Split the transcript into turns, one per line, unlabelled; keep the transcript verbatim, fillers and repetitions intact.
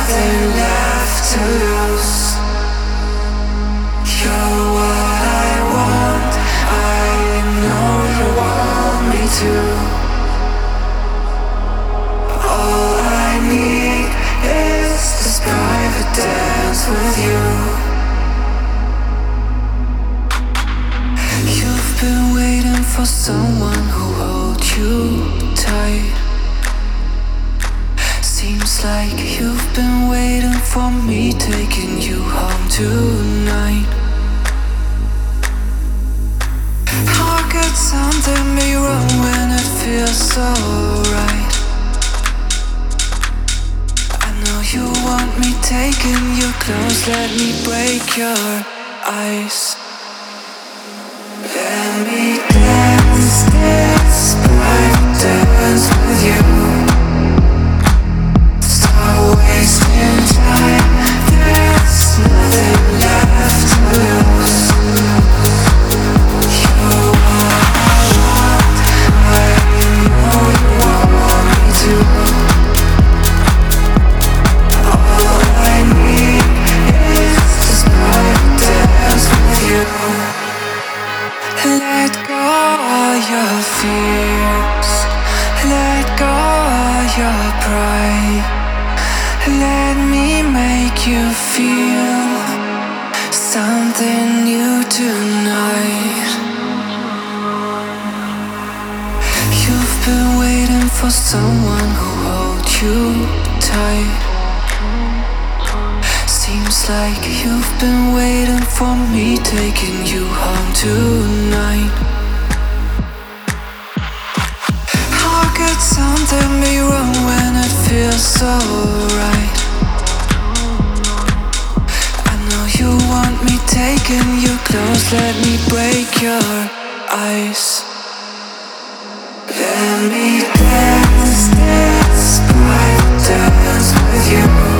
nothing left to lose. You're what I want, I know you want me to. All I need is this private dance with you. You've been waiting for someone who holds you tight. Seems like you've been waiting for me, taking you home tonight. How could something be wrong when it feels so right? I know you want me taking you close, let me break your ice. Let me dance this private dance with you. Stop wasting time, there's nothing left to lose. You're what I want, I know you want me to. All I need is this private dance with you. Let go of your fears, let go of your pride. Let me make you feel something new tonight. You've been waiting for someone who holds you tight. Seems like you've been waiting for me, taking you home tonight. How could something be wrong when it feels so right? I know you want me taking you close, let me break your ice. Let me dance this private dance with you.